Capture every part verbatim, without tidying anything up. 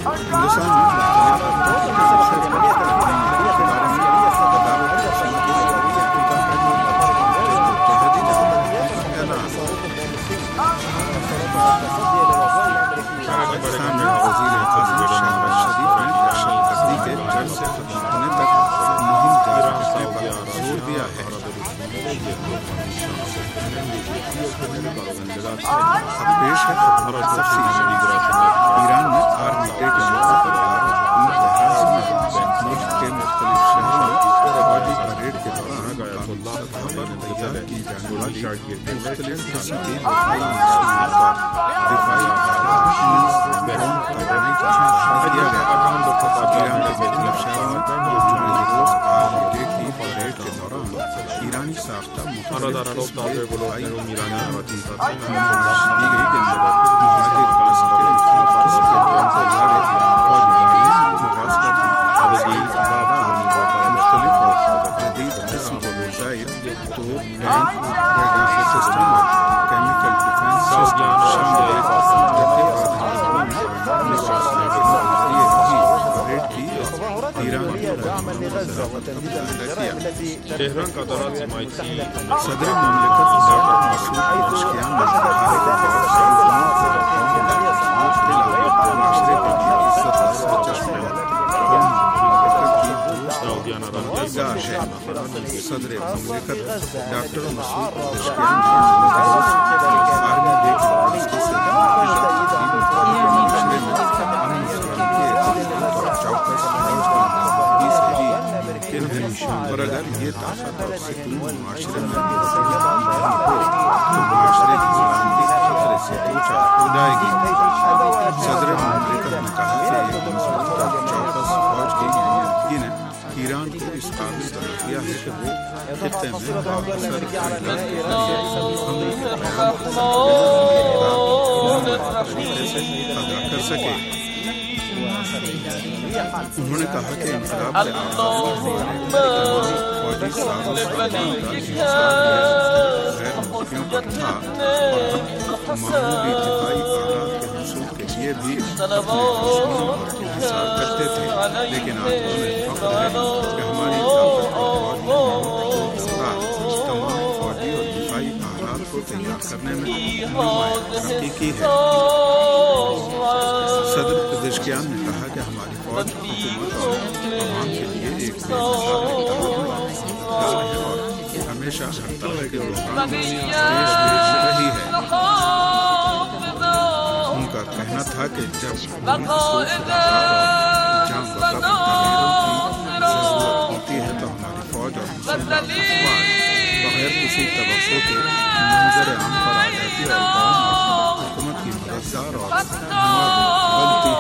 ہندوستان میں پاکستان میں وزیر اعظم شہباز شریف نے دہشت گردی کے جڑ سے ختم ہونے تک مہم جاری رکھنے پر زور دیا ہے۔ اب پیش ہے خبر تفصیل۔ ایران میں آرمی ڈے کے موقع پر دارالحکومت بحران میں ملک کے مختلف شہروں میں فوجی پریڈ کے دوران مقامی سطح پر تیار کی جانے والی مختلف قسم کی دفاعی مصنوعات اور دفاعی بیرون کارروائی کا مشاہدہ کیا گیا۔ ایران کے مختلف شہروں میں جمعے روز آرمی ڈے کی پریڈ کے دوران ایرانی ساختہ مختلف قسم کے دفاعی ادوات کی گئی، جن میں مہاجر نسل کے مختلف قسم کے ڈرون تیار فوجی مواصلات مختلف اور جدید قسم کے میزائل، توپ، ٹینک، ریڈار سسٹم اور کیمیکل ڈیفینس سسٹم شامل ہیں، جبکہ تہران کا دورہ سماعتی صدر مملکت ڈاکٹر مسعود پزشکیان نے کہا ہے کہ معاشرے کے لیے عزت کا چشمہ درگاہ ہے۔ صدر مملکت ڈاکٹر مسعود پزشکیان نے آرمی ڈے کے واسطے سے معاشرے میں امن سلامتی اور چوکس فوج کی موجودگی سے ہی ممکن ہے، اور اگر یہ طاقت اور سکون معاشرے میں نہیں ہو تو معاشرے کی سلامتی خطرے سے اونچا ہو جائے گی۔ صدر مملکت نے کہا کہ ایک مضبوط اور چوکس فوج کی موجودگی نے ایران کو اس قابل بنا دیا ہے کہ وہ خطے میں بااثر تعینات کے ذریعے امن کے قیام سے ادا کر سکے۔ انہوں نے کہا کہ انقلاب کے آغاز میں تمام فوجی ساز و سامان کا غیر ملکیوں پر تھا، اور ہم معمولی دفاعی آلات کے حصول کے لیے بھی اپنے دشمنوں پر انحصار کرتے تھے، لیکن آج ہمیں فخر ہے کہ ہماری طاقتور فوج نے تمام فوجی اور دفاعی آلات کو تیار کرنے میں نمایاں ترقی کی ہے۔ صدر پزشکیان نے کہا کہ ہماری فوج حکومت اور عوام کے لیے ایک بے مثال ہے اور ہمیشہ ہر طرح کے بحران پیش رہی ہے۔ ان کا کہنا تھا کہ جب ملک کو خدشات اور جام وقت تغیروں کی ضرورت ہوتی ہے تو ہماری فوج اور مسلح افواج بغیر کسی توقع کے منظر عام پر آ جاتی ہے اور قوم اور حکومت کی مددگار اور غلطی ہے۔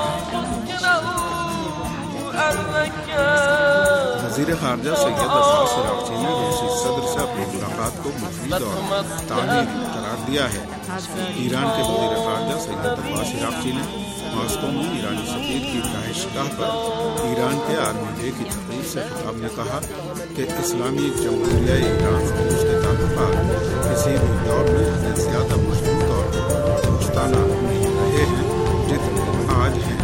وزیر خارجہ سید عباس عراقچی نے روسی صدر سے اپنی ملاقات کو مفید اور تعمیری قرار دیا ہے۔ ایران کے وزیر خارجہ سید عباس عراقچی نے ماسکو میں ایرانی سفیر کی رہائش گاہ پر ایران کے آرمی ڈے کی تقریب سے خطاب میں کہا کہ اسلامی جمہوریہ ایران اور اس کے تعلقات کسی بھی دور میں اتنے زیادہ مضبوط اور دوستانہ نہیں رہے ہیں جتنے آج ہیں۔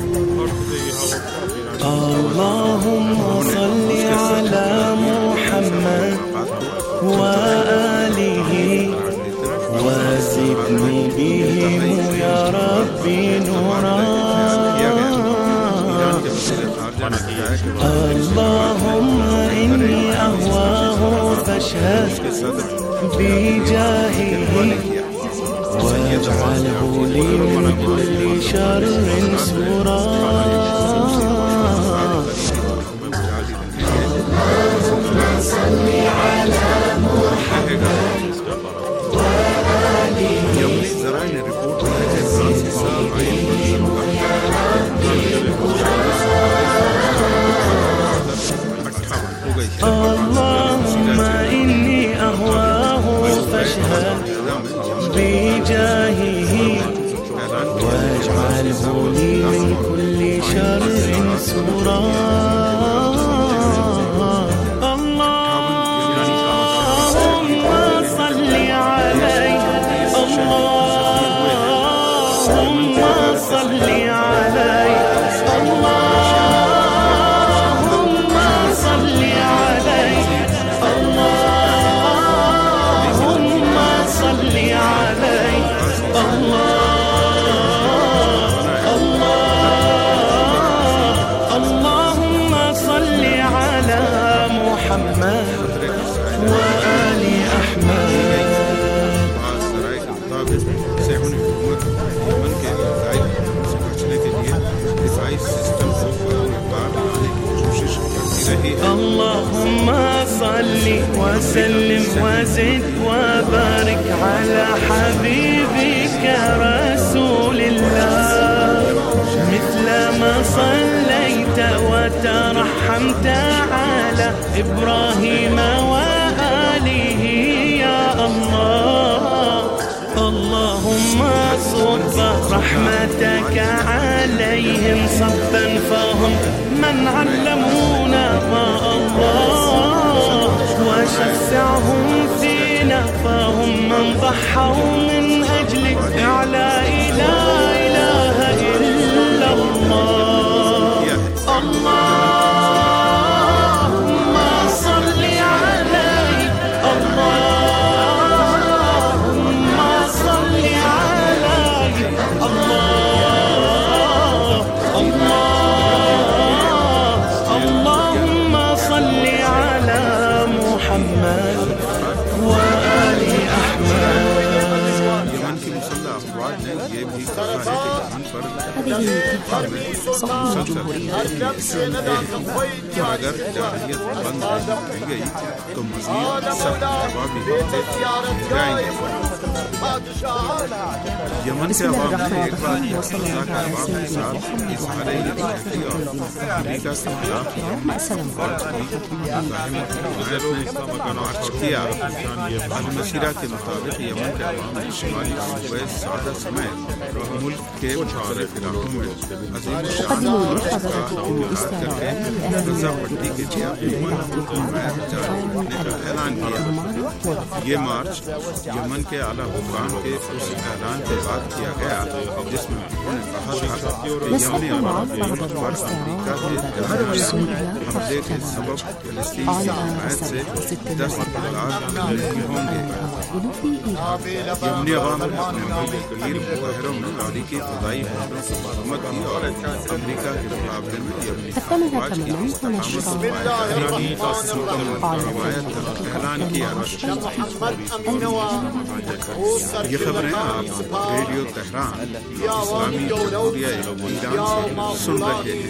اللهم صل على محمد وآله وزدني بهم يا ربي نورا اللهم إني أهواه فاشهد بجاهه واجعله لي من كل شر سورا صل على محمد وآله اللهم إني أهواه فاشهد بجاهه واجعله لي من كل شر سورا صل عليه وسلم وزد وبارك على حبيبك رسول الله، مثل ما صليت وترحمت على إبراهيم وآله يا الله. اللهم صب رحمتك عليهم صبا فهم من علمونا ما الله، وشفعهم فينا فهم من ضحوا من أجل إعلاء لا إله إلا الله. اللهم صل عليه، اللهم صل عليه، الله الله اللهم صل على محمد وآل أحمد. یمن کی مسلح افواج نے یہ بھی کہا ہے کہ یمن پر کہ اگر جارحیت بند نہیں گئی تو مزید سخت جوابی حملے جائیں گے. یمن کے عوام نے ایک بار غزہ کے عوام کے ساتھ اظہار یکجہتی اور امریکہ کے خلاف فوج کی مزاحمت کی حمایت میں مارچ کیا. المسیرہ کے مطابق یمن کے عوام نے شمالی صوبے سعدہ سمیت ملک کے مختلف علاقوں میں عظیم الشان مارچ کا انعقاد کر کے غزہ پٹی کے لیے اپنی حمایت جاری رکھنے کا اعلان کیا. یہ مارچ یمن کے اعلیٰ حکام کے اس اعلان کے بعد کیا گیا جس میں انہوں نے کہا تھا کہ یمنی عوام پر امریکہ کے جارحانہ حملے کے سبب فلسطین کی حمایت سے دستبردار نہیں ہوں گے. یمنی عوام نے اپنے کثیر مظاہروں میں امریکی فضائی حملوں کی مذمت کی اور امریکہ کے مقابلے میں یمنی افواج کی استقامت کی حمایت کا اعلان کیا. یہ خبریں آپ ریڈیو تہران اسلامی جمہوریہ ایران سے سن رہے ہیں.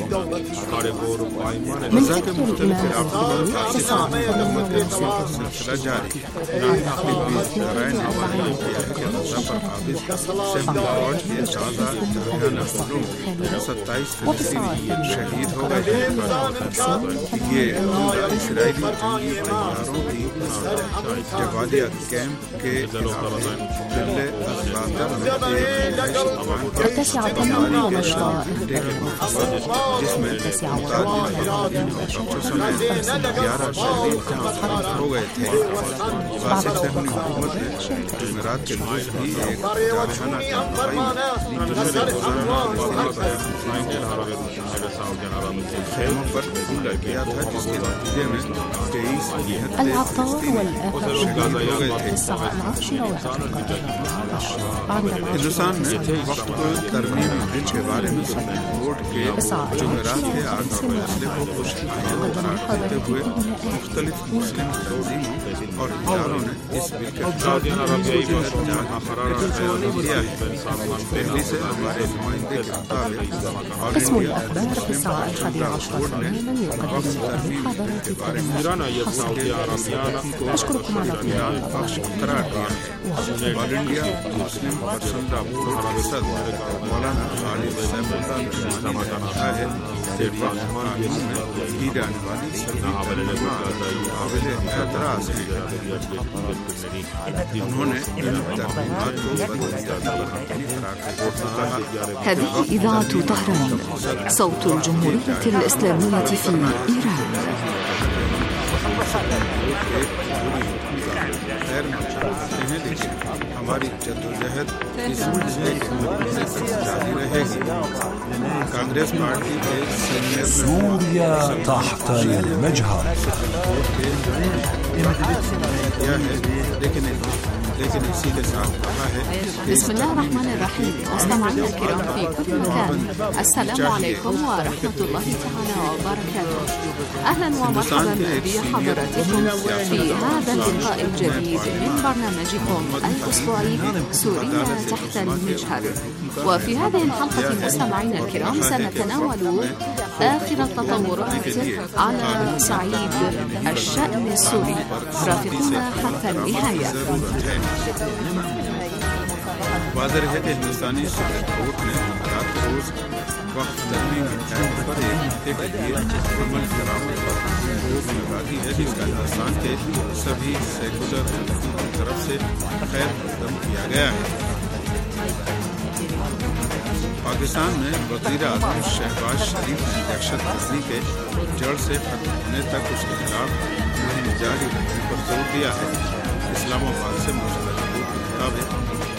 غزہ کے مختلف علاقوں میں پاکستان میں حکومت کے سلسلہ جاری. ذرائع نے بیان کیا ہے کہ غزہ پر قابض سہم فوج کے تازہ جارحانہ حملوں میں ستائیس فلسطینی شہید ہو گئے ہیں. یہ اسرائیلی جنگی طیاروں کی جبالیہ کیمپ کے جلے اسباتر میں جس میں گیارہ شہید ہو گئے تھے. باسط سہمنی حکومت نے جمعرات کے روز بھی ایک جارحانہ خیموں پر حملہ کیا تھا جس کے نتیجے میں تیئیس شہید ہو گئے تھے. ہندوستان میں وقت کو ترمیمی بل کے بارے میں سپریم کورٹ کے جمعرات کے آٹھ فیصلے کو خوش آمدید قرار دیتے ہوئے مختلف مسلم تنظیموں اور اداروں نے اس بل کے خلاف کیا ہے. دہلی سے ہمارے نمائندے کے مطابق آل انڈیا مسلم جنتا بورڈ نے وقت ترمیمی بل کے بارے میں اطمینان بخش قرار دیا ہے. آل انڈیا مسلم جنتا بورڈ کے صدر مولانا خالد سیف اللہ نے کہا ہے کہ قانون میں کی جانے والی قابل اعتراض ہے. انہوں نے ان ترمیمات کو بدنظامی قرار دیا. هذه إذاعة طهران صوت الجمهورية الإسلامية في إيران. ہماری جدوجہد اس مسئلے کے حل سے جاری رہے گی. کانگریس پارٹی کے سینئر سوريا تحت المجهر کیا ہے لیکن लेकिन इसी के साथ कहा है بسم الله الرحمن الرحيم. مستمعينا الكرام في كل مكان، السلام عليكم ورحمة الله تعالى وبركاته. أهلا ومرحبا بحضراتكم في هذا اللقاء الجديد من برنامجكم الأسبوعي سوريا تحت المجهر. وفي هذه الحلقة مستمعينا الكرام سنتناول آخر التطورات على صعيد الشأن السوري. رافقونا حتى النهاية. वाज़ेह है कि हिंदुस्तानी सुप्रीम कोर्ट ने रात रोज वक्त तरमीम एक्ट पर एक अमल कराने पर रोक लगा दी है, जिसका हिंदुस्तान के सभी सेकुलर की तरफ से खैर मकदम किया गया है। पाकिस्तान में वज़ीर आज़म शहबाज शरीफ ने दहशत गर्दी के जड़ से खत्म होने तक उसके खिलाफ मुहिम जारी रखने पर जोर दिया है। इस्लामाबाद से मुस्तद रिपोर्ट के मुताबिक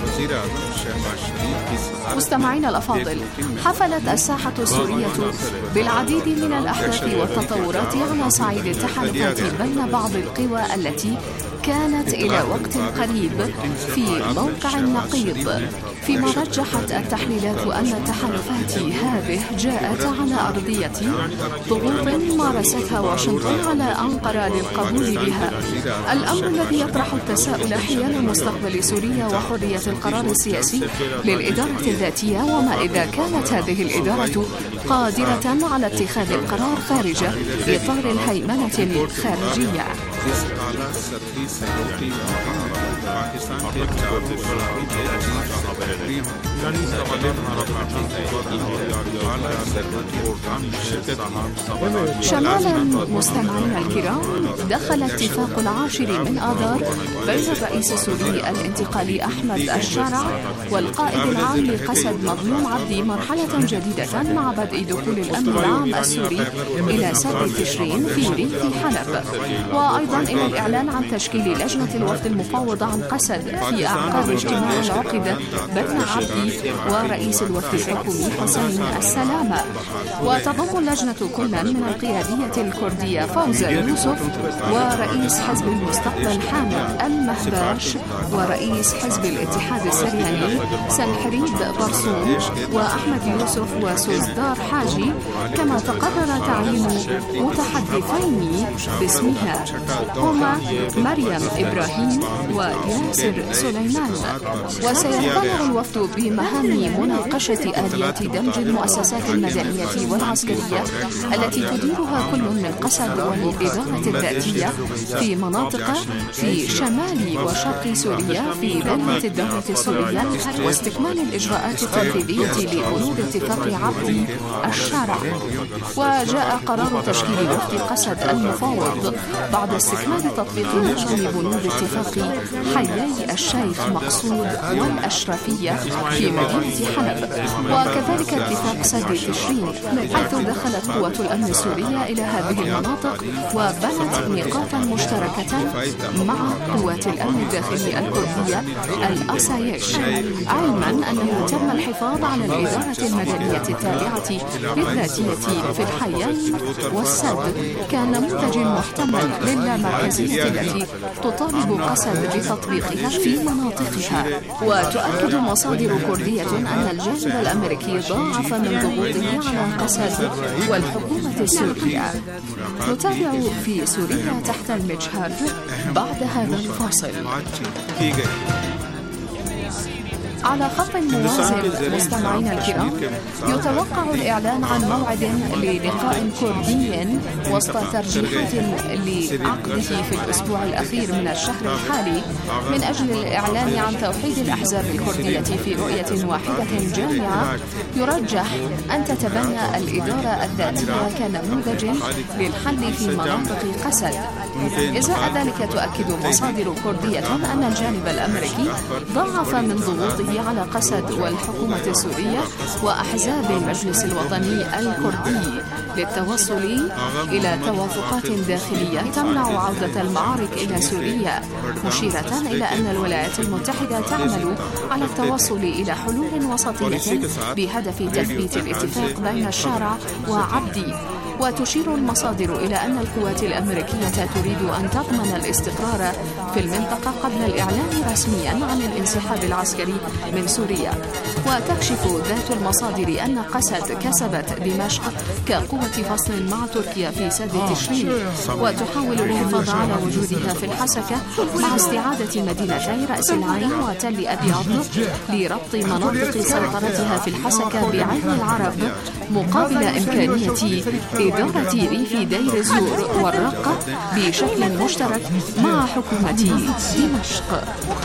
مستمعينا الأفاضل، حفلت الساحة السورية بالعديد من الأحداث والتطورات على صعيد التحالفات بين بعض القوى التي كانت إلى وقت قريب في موقع نقيض، فيما رجحت التحليلات أن التحالفات هذه جاءت على أرضية ضغوط مارستها واشنطن على أنقرة للقبول بها. الأمر الذي يطرح التساؤل حيال مستقبل سوريا وحرية القرار السياسي للإدارة الذاتية، وما إذا كانت هذه الإدارة قادرة على اتخاذ القرار خارج إطار الهيمنة الخارجية. شمالا مستمعينا الكرام، دخل اتفاق العاشر من آذار بين الرئيس السوري الانتقالي أحمد الشارع والقائد العام لقسد مظلوم عبدي مرحلة جديدة مع بدء دخول الأمن العام السوري إلى سبع تشرين في ريف حلب، وأيضا إلى الإعلان عن تشكيل لجنة الوفد المفوض عن قسد في أعقاب اجتماع عقد بين عبدي ورئيس الوفد الحكومي حسين السلامة. وتضم اللجنة كلا من القيادية الكردية فوزة يوسف ورئيس حزب المستقبل حامد المهباش ورئيس حزب الاتحاد السرياني سنحريد برسوم وأحمد يوسف وسوزدار حاجي، كما تقرر تعيين متحدثين باسمها هما مريم إبراهيم وياسر سليمان. وسيتطلع الوفد بمهام مناقشة آليات دمج المؤسسات المدنية والعسكرية التي تديرها كل من قسد والإدارة الذاتية في مناطق في شمال وشرق سوريا في بنية الدولة السورية، واستكمال الإجراءات التنفيذية لبنود اتفاق عبدي الشارع. وجاء قرار تشكيل وفد قسد المفاوض بعد استكمال تطبيق معظم بنود اتفاق حيي الشيخ مقصود والأشرفية في مدينة حلب، وكذلك اتفاق سد تشرين، حيث دخلت قوة الأمن السورية إلى هذه المناطق وبنت نقاطا مشتركة مع قوات الأمن الداخلي الكردية الأسايش، علما أنه تم الحفاظ على الإدارة المدنية التابعة للذاتية في الحيين والسد كنموذج محتمل للامركزية التي تطالب قسد بتطبيقها في مناطقها. وتؤكد مصادر كردية أن الجانب الأمريكي ضاعف من ضغوطه على قسد والحكومة السورية. نتابع في سوريا تحت المجهر بعد هذا الفاصل. على خط موازن مستمعينا الكرام، يتوقع الإعلان عن موعد للقاء كردي وسط ترجيحات لعقده في الأسبوع الأخير من الشهر الحالي من أجل الإعلان عن توحيد الأحزاب الكردية في رؤية واحدة جامعة يرجح أن تتبنى الإدارة الذاتية كنموذج للحل في مناطق قسد. إزاء ذلك تؤكد مصادر كردية أن الجانب الأمريكي ضاعف من ضغوطه على قسد والحكومة السورية وأحزاب المجلس الوطني الكردي للتوصل إلى توافقات داخلية تمنع عودة المعارك إلى سوريا، مشيرة إلى أن الولايات المتحدة تعمل على التوصل إلى حلول وسطية بهدف تثبيت الاتفاق بين الشارع وعبدي. وتشير المصادر إلى أن القوات الأمريكية تريد أن تضمن الاستقرار في المنطقة قبل الإعلان رسميا عن الانسحاب العسكري من سوريا. وتكشف ذات المصادر أن قسد كسبت دمشق كقوة فصل مع تركيا في سد تشرين، وتحاول الحفاظ على وجودها في الحسكة مع استعادة مدينتي رأس العين وتل أبيض لربط مناطق سيطرتها في الحسكة بعين العرب مقابل إمكانية إدارة ريف دير الزور والرقة بشكل مشترك مع حكومة دمشق.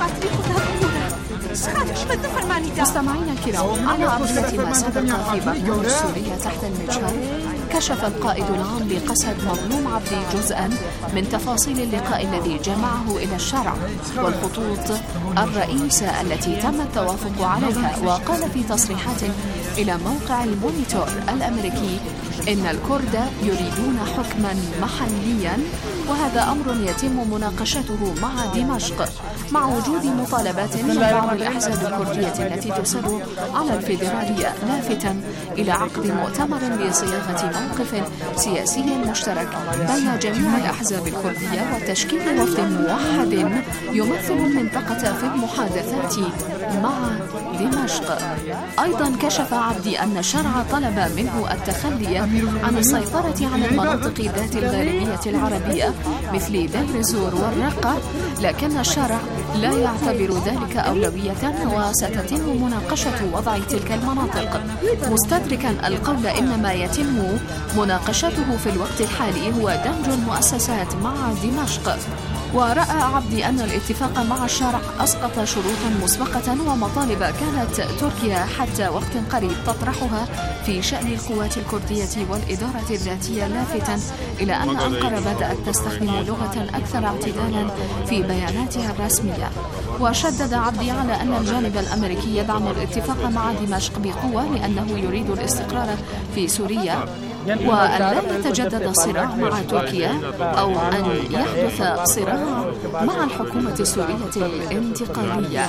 مستمعينا الكرام، على أرضية ما سبق في برنامج سوريا تحت المجهر، كشف القائد العام لقسد مظلوم عبدي جزءا من تفاصيل اللقاء الذي جمعه إلى الشرع والخطوط الرئيسة التي تم التوافق عليها. وقال في تصريحات إلى موقع المونيتور الأمريكي إن الكرد يريدون حكما محليا، وهذا أمر يتم مناقشته مع دمشق مع وجود مطالبات من بعض الأحزاب الكردية التي تصر على الفيدرالية، لافتا إلى عقد مؤتمر لصياغة موقف سياسي مشترك بين جميع الأحزاب الكردية وتشكيل وفد موحد يمثل المنطقة في المحادثات مع دمشق. أيضا كشف عبدي أن الشرع طلب منه التخلي عن السيطرة على المناطق ذات الغالبية العربية مثل دير الزور والرقة، لكن الشرع لا يعتبر ذلك أولوية وستتم مناقشة وضع تلك المناطق، مستدركا القول إن ما يتم مناقشته في الوقت الحالي هو دمج المؤسسات مع دمشق. ورأى عبدي أن الاتفاق مع الشرع أسقط شروطا مسبقة ومطالب كانت تركيا حتى وقت قريب تطرحها في شأن القوات الكردية والإدارة الذاتية، لافتا إلى أن أنقرة بدأت تستخدم لغة أكثر اعتدالا في بياناتها الرسمية. وشدد عبدي على أن الجانب الأمريكي يدعم الاتفاق مع دمشق بقوة لأنه يريد الاستقرار في سوريا وأن لا يتجدد الصراع مع تركيا أو أن يحدث صراع مع الحكومة السورية الانتقالية.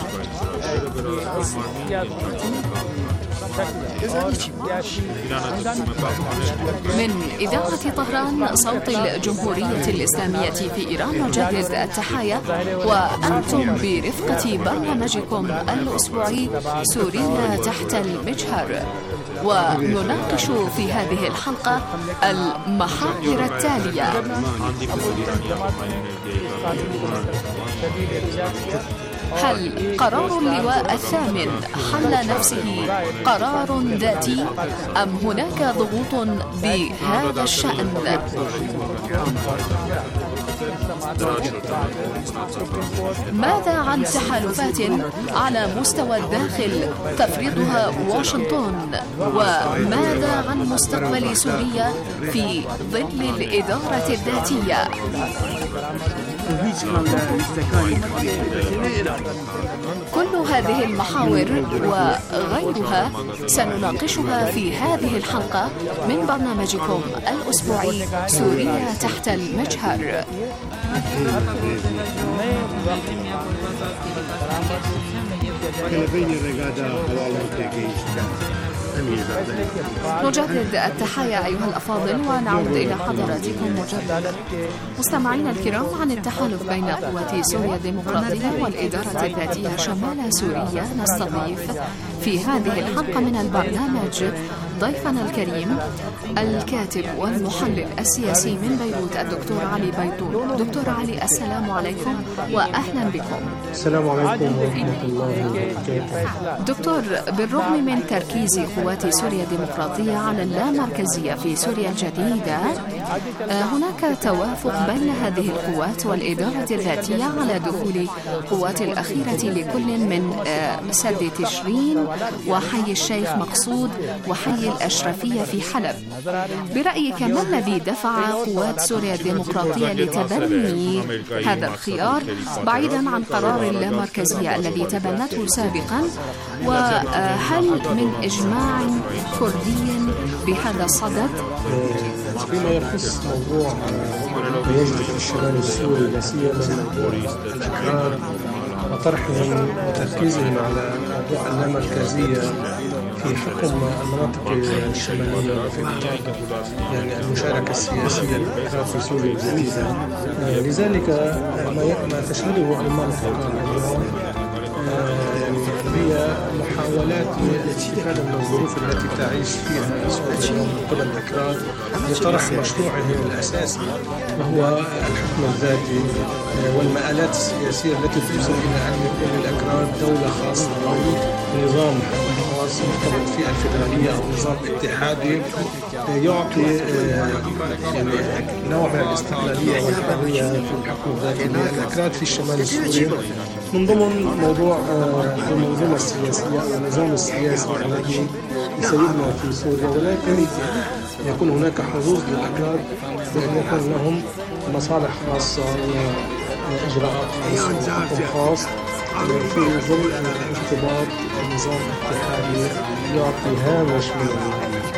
من إذاعة طهران صوت الجمهورية الإسلامية في إيران، نجدد التحايا وأنتم برفقة برنامجكم الأسبوعي سوريا تحت المجهر، ونناقش في هذه الحلقة المحاور التالية: هل قرار اللواء الثامن حل نفسه قرار ذاتي أم هناك ضغوط بهذا الشأن؟ ماذا عن تحالفات على مستوى الداخل تفرضها واشنطن؟ وماذا عن مستقبل سوريا في ظل الإدارة الذاتية؟ كل هذه المحاور وغيرها سنناقشها في هذه الحلقة من برنامجكم الأسبوعي سوريا تحت المجهر. نجدد التحايا أيها الأفاضل ونعود إلى حضراتكم مجددا. مستمعينا الكرام، عن التحالف بين قوات سوريا الديمقراطية والإدارة الذاتية شمال سوريا نستضيف في هذه الحلقة من البرنامج ضيفنا الكريم الكاتب والمحلل السياسي من بيروت الدكتور علي بيطون. دكتور علي، السلام عليكم وأهلا بكم. السلام عليكم ورحمة الله وبركاته. دكتور، بالرغم من تركيز قوات سوريا الديمقراطية على اللامركزية في سوريا الجديدة، هناك توافق بين هذه القوات والإدارة الذاتية على دخول قوات الأخيرة لكل من سد تشرين وحي الشيخ مقصود وحي الأشرفية في حلب. برأيك ما الذي دفع قوات سوريا الديمقراطية لتبني هذا الخيار بعيدا عن قرار اللامركزية الذي تبنته سابقا؟ وهل من إجماع كردي بهذا الصدد؟ فيما يخص موضوع تواجد الشمال السوري لا سيما الاستقرار وطرحهم وتركيزهم على موضوع اللامركزية في حكم المناطق الشمالية في إطار يعني المشاركة السياسية للأكراد في سوريا الجديدة. لذلك ما تشهده المنطقة اليوم هي محاولات للاستفادة من الظروف التي تعيش فيها سوريا من قبل الأكراد لطرح مشروعهم الأساسي وهو الحكم الذاتي والمآلات السياسية التي توصل إلى أن يكون للأكراد دولة خاصة أو نظام خاص مرتبط في الفيدرالية أو نظام اتحادي يعطي يعني نوع من الاستقلالية والحرية في الحكم الذاتي للأكراد في الشمال السوري من ضمن موضوع المنظومة السياسية أو النظام السياسي الذي يسيرنا في سوريا، ولكن يكون هناك حظوظ للأكراد بأن يكون لهم مصالح خاصة وإجراءات خاصة وحكم خاص في ظل ارتباط النظام الاتحادي يعطي هامش من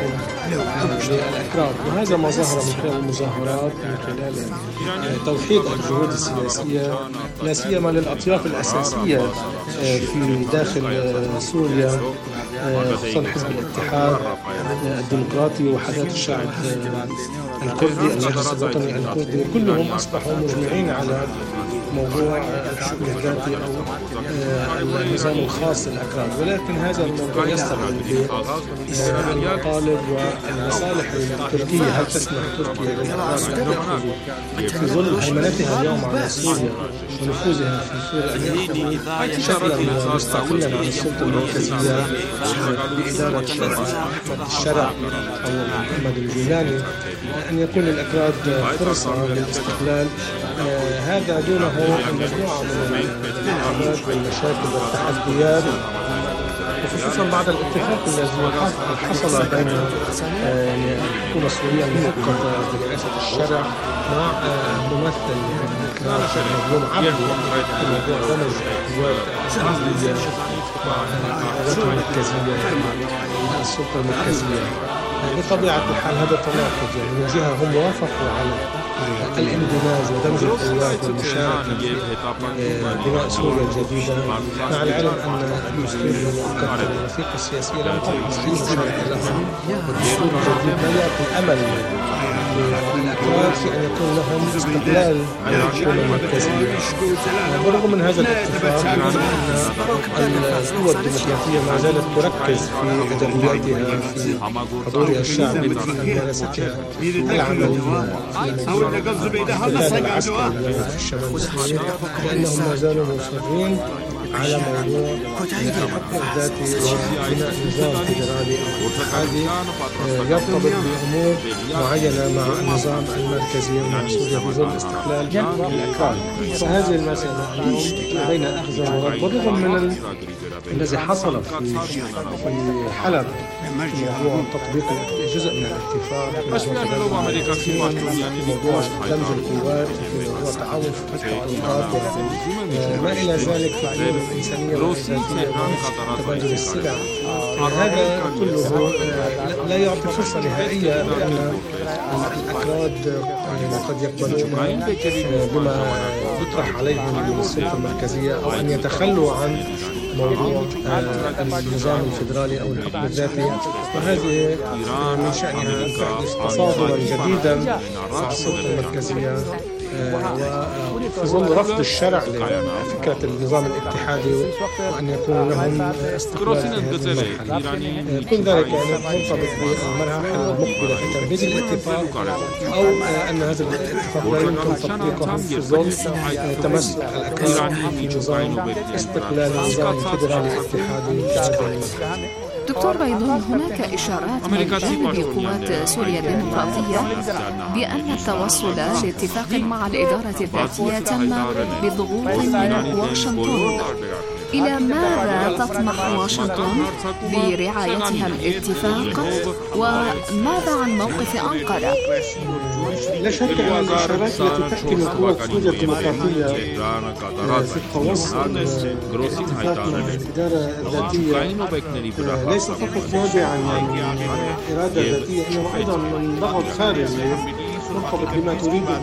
للأكراد، وهذا ما ظهر من خلال المظاهرات من خلال توحيد الجهود السياسية لا سيما للأطياف الأساسية في داخل سوريا خصوصا حزب الاتحاد الديمقراطي وحدات الشعب الكردي المجلس الوطني الكردي، كلهم أصبحوا مجمعين على موضوع الحكم الذاتي أو النظام الخاص للأكراد، ولكن هذا الموضوع يستبعد بالمطالب والمصالح التركية. هل تسمح تركيا للأكراد أن يأخذوا في ظل هيمنتها اليوم على سوريا ونفوذها في سوريا أن يأخذوا شكلا مستقلا عن السلطة المركزية بإدارة أحمد الشرع أو محمد الجيلاني، أن يكون للأكراد فرصة للاستقلال؟ آه هذا دونه مجموعة من العقبات والمشاكل والتحديات، وخصوصا بعد الاتفاق الذي حصل بين الحكومة السورية المؤقتة برئاسة الشرع مع ممثل الأكراد مظلوم عبدي في موضوع دمج القوات السورية مع القوات المركزية مع السلطة المركزية. بطبيعة الحال هذا تناقض، يعني من جهة هم وافقوا على الاندماج ودمج القوات والمشاركة في بناء سوريا الجديدة، مع العلم أن الدستور المؤقت والوثيقة السياسية لم تحدث أي مشاركة لهم، والدستور الجديد لا يعطي أمل للأكراد في أن يكون لهم استقلال عن الحكومة المركزية. بالرغم من هذا الاتفاق أن القوى الديمقراطية ما زالت تركز في أدبياتها في حضورها الشعبي في ممارستها العملية في القتال العسكري في الشمال السوري، لأنهم ما زالوا مصرين على موضوع الحكم الذاتي وبناء نظام فيدرالي أو اتحادي يرتبط بأمور معينة مع النظام المركزي مع سوريا في ظل استقلال الأكراد. فهذه المسألة اليوم بين أخذ ورد، بالرغم من الذي حصل في في حلب في موضوع تطبيق جزء من الاتفاق في موضوع دمج القوات في موضوع تعاون في التطبيقات وما إلى ذلك في الأمور الإنسانية والذاتية وتبادل السلع. هذا كله لا يعطي فرصة نهائية بأن الأكراد قد يقبلون بما يطرح عليهم من السلطة المركزية أو أن يتخلوا عن موضوع النظام الفيدرالي أو الحكم الذاتي، وهذه من شأنها أن تحدث تصادما جديدا مع السلطة المركزية وفي ظل رفض الشرع لفكرة النظام الاتحادي وأن يكون لهم استقلال في هذه المرحلة. كل ذلك يعني مرتبط بالمرحلة المقبلة في تنفيذ الاتفاق، أو أن هذا الاتفاق لا يمكن تطبيقه في ظل تمسك الأكراد في نظام استقلال نظام فيدرالي اتحادي. دكتور بيضون، هناك إشارات من جانب قوات سوريا الديمقراطية بأن التوصل لاتفاق مع الإدارة الذاتية تم بضغوط من واشنطن. إلى ماذا تطمح واشنطن برعايتها الاتفاق، وماذا عن موقف أنقرة؟ لا شك أن الإشارات التي تحكي من قوات سوريا الديمقراطية في التوصل لاتفاق مع الإدارة الذاتية ليس فقط نابعا عن إرادة ذاتية، إنما أيضا من ضغط خارجي مرتبط بما تريده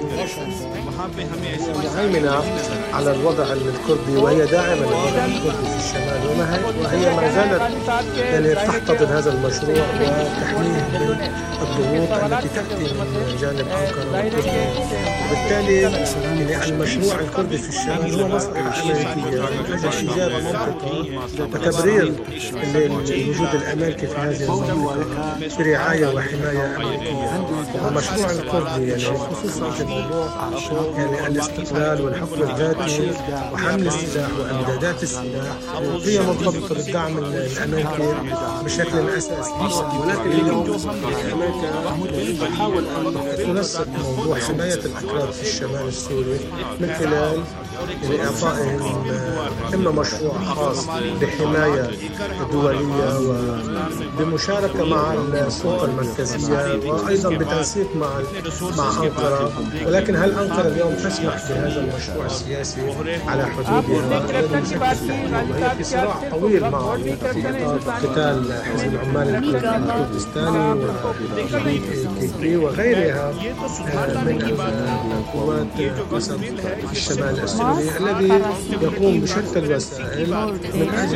مهيمنة على الوضع الكردي، وهي داعمة للوضع الكردي في الشمال، وهي ما زالت يعني تحتضن هذا المشروع وتحميه من الضغوط التي تأتي من جانب أنقرة وتركيا. وبالتالي يعني المشروع الكردي في الشمال هو مصلحة أمريكية من أجل إيجاد منطقة وتبرير الوجود الأمريكي في هذه المنطقة برعاية وحماية أمريكية. والمشروع الكردي يعني خصوصا في الموضوع يعني الاستقلال والحكم الذاتي وحمل السلاح وامدادات السلاح هي مرتبطة بالدعم الأمريكي بشكل أساسي. ولكن اليوم أمريكا تحاول أن تنسق موضوع حماية الأكراد في الشمال السوري من خلال إعطائهم إما مشروع خاص بحماية دولية وبمشاركة مع السلطة المركزية وأيضا بتنسيق مع مع أنقرة. ولكن هل أنقرة اليوم تسمح بهذا المشروع السياسي على حدودها؟ وهي في صراع طويل مع في إطار قتال حزب العمال الكردستاني وكي بي وغيرها من القوات في الشمال السوري الذي يقوم بشتى الوسائل من أجل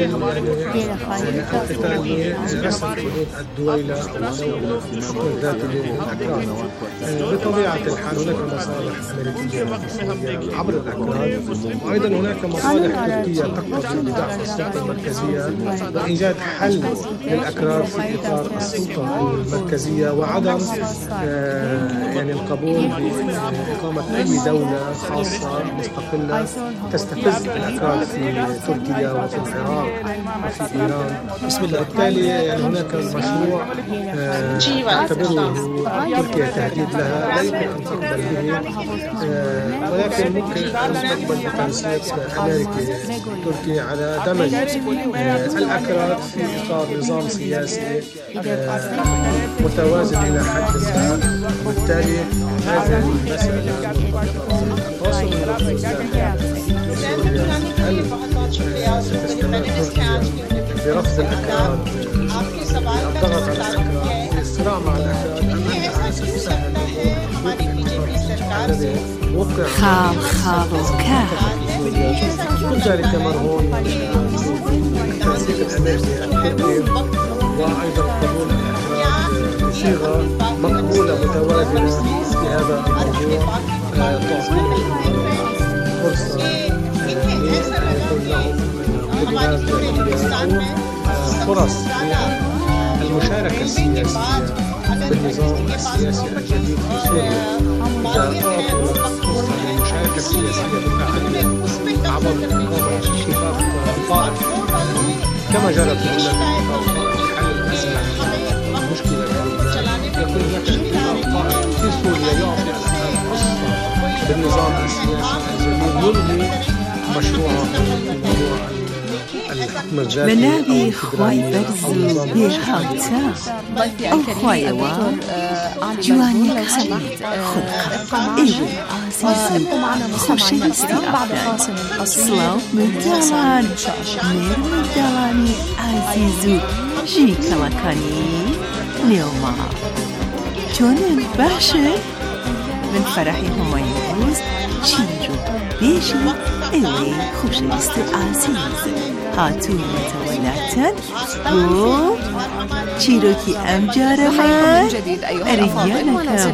القتال برسم حدود الدولة والحكم الذاتي للأكراد. بطبيعة الحال هناك مصالح أمريكية ومصرية عبر الأكراد، وأيضا هناك مصالح تركية تقتضي بدعم السلطة المركزية وإيجاد حل للأكراد في إطار السلطة المركزية وعدم يعني القبول بإقامة أي دولة خاصة مستقلة تستفز الأكراد في تركيا وفي العراق وفي إيران. بسم الله. بالتالي يعني هناك مشروع تعتبره تركيا تهديد لها لا يمكن أن تقبل به، ولكن ممكن أن تقبل بتنسيق أمريكي تركي على دمج الأكراد في إطار نظام سياسي متوازن إلى حد ما. وبالتالي هذه المسألة هل ستستمر تركيا برفض الأكراد الضغط على الأكراد في الصراع مع الأكراد أم أنها ستسهل الذي وقع خال خال كاف كل ذلك مرهون بالتنسيق الأمريكي التركي وأيضا قبول الأكراد بصيغة مقبولة متوازنة في هذا الموضوع تعطيهم فرصة لأن يكون لهم قدرات ذاتية أو فرص للمشاركة السياسية بالنظام السياسي الجديد في سوريا. إذا أعطوا فرصة للمشاركة السياسية بالفعالية عبر نظام اتفاق طائفي كما جرت في حل الأزمة المشكلة يكون هناك اتفاق طائفي في سوريا يعطي الأكراد فرصة بالنظام السياسي الجديد يلغي مشروعه الحكم الذاتي منابي خواي برزو بيهاوتا أو خواي وا جواني كاليد خلق إيوي عزيزو خوشيستي أفراد سلاو مدالان مير مدالاني عزيزو جي كلاكاني نيوما جونن باشر من فرحي همايوز چیرو بیشی ایوی خوشیست عزیز هاتو متولاتن و چیروکی امجار من اریانکم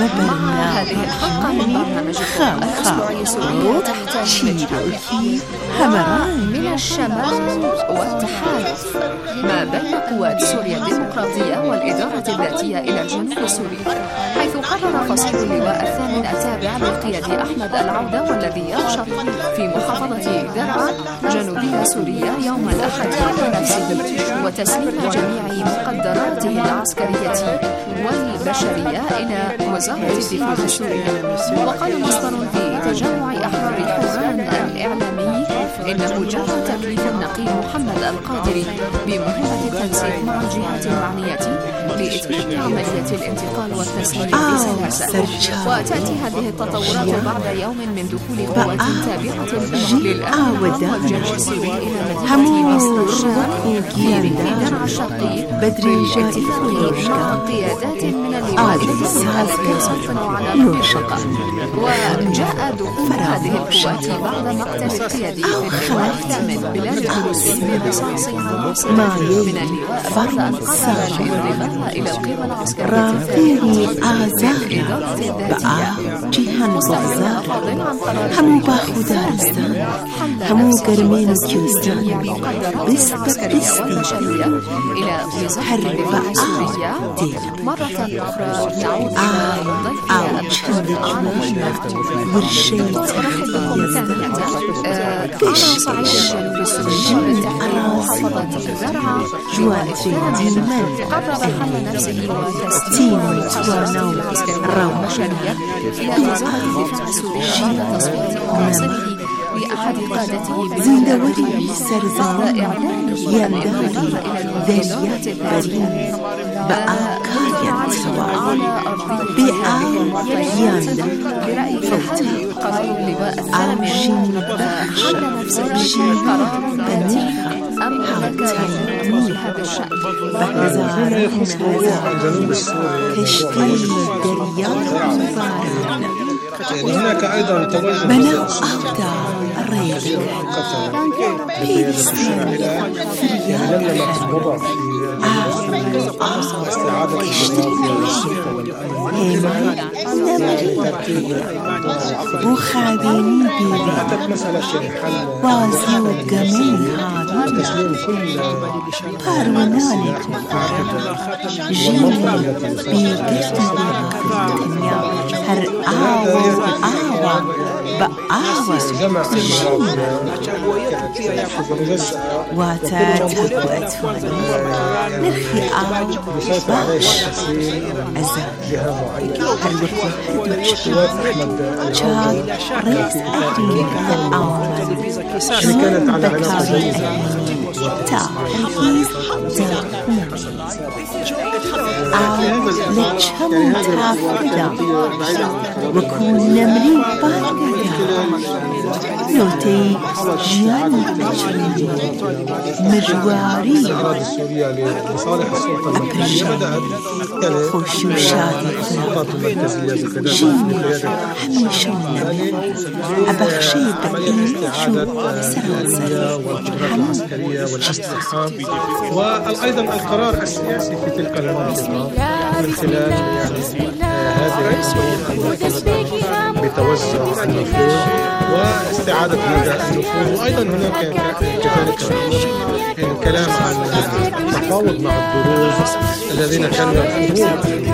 ببرنامج خام خام چیروکی همران من الشمال والتحالف ما بين قوات سوريا الديمقراطية والإدارة الذاتية إلى الجنوب السوري، حيث قرر فصيل اللواء الثامن التابع للقيادي أحمد العودة والذي ينشط في محافظة درعا جنوبية سوريا يوم الأحد نفسه وتسليم جميع مقدراته العسكرية والبشرية إلى وزارة الدفاع السورية. وقال مصدر في تجمع أحرار حوران الإعلامي إنه جرى تكليف النقيب محمد القادري بمهمة التنسيق مع الجهات المعنية لإتمام عملية الانتقال والتسليم بسلاسة. وتأتي هذه التطورات بعد يوم من دخول قوات تابعة للأمن والجيش السوري إلى مدينة مصر الشام في ريف درعا الشرقي بالاتفاق مع قيادات من اللواء الذي يسيطر على المنطقة. وجاء دخول هذه القوات بعد مقتل القيادي في اللواء الثامن بلال الحوثي برصاص على مصر من اللواء بعد أن قرر الانضمام إلى القوى العسكرية الثانية بقى جيهان بازار همو باخو دارستان همو قرمين كيوستان بس بستي هر بقى مرة أخرى نعود إلى ضيفنا ورشيت على صعيد الجنوب السوري محافظة درعا جواتري ديمان قرر حل نفسه تيني وتسليم توانو العسكرية البشرية إلى وزارة الدفاع السورية بعد تصويت معاصره بأحد قادته زندوري سرزان ينداري دليات بريم بقى كاين سوا بقى ياند برأي قرار اللواء عاوشين حل نفسه قرار بنيخة أم لك في هذا الشأن فيما يخص موضوع الجنوب السوري تشكيل دريان مبارك يعني هناك أيضا توجه بلا أبدا الرجل بيرسان لملمة الوضع في استعادة السلطة والأمن وخابيني بيبي أتت مسألة حل وازي وقمين هذا تسليم كل بارواناني جيني بيقشتي بيبي هر آوة آوة بآوة جمع واتات وأتفاني نرخي آوة باش أزال هالوكو هالوكو شاد ريس أهلي أعمل كانت على علاقة جيدة تا رئيس داخل أو لجهم تافدا وكون نمري باقدا نوتي جياني بجري مجواري الإرادة السورية لمصالح السلطة المركزية بدأت خوشو شادي السلطات المركزية بقيادة جيني حميشونا أبخشي بقيني شو سرانسري والقدرات العسكرية والاستحقاق وأيضا القرار السياسي في تلك المنطقة من خلال يعني هذه بتوزع النفوذ واستعادة هذا النفوذ. وأيضا هناك كذلك الكلام عن التفاوض مع الدروز الذين كانوا يرفضون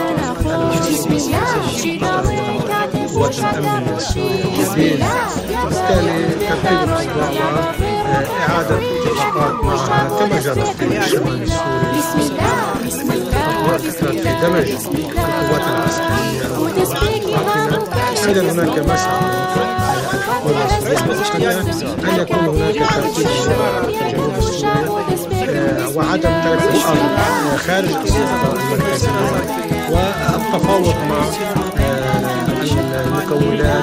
قوات الأمن السوري الجديد، وبالتالي ترتيب الأوضاع وإعادة اتفاقات معها كما جرت في الشمال السوري وفكرة في دمج القوات العسكرية. أيضا هناك مسعى الحكومة السورية أن يكون هناك ترتيب في الجنوب السوري وعدم ترك الأرض خارج السلطة المركزية والتفاوض مع المكونات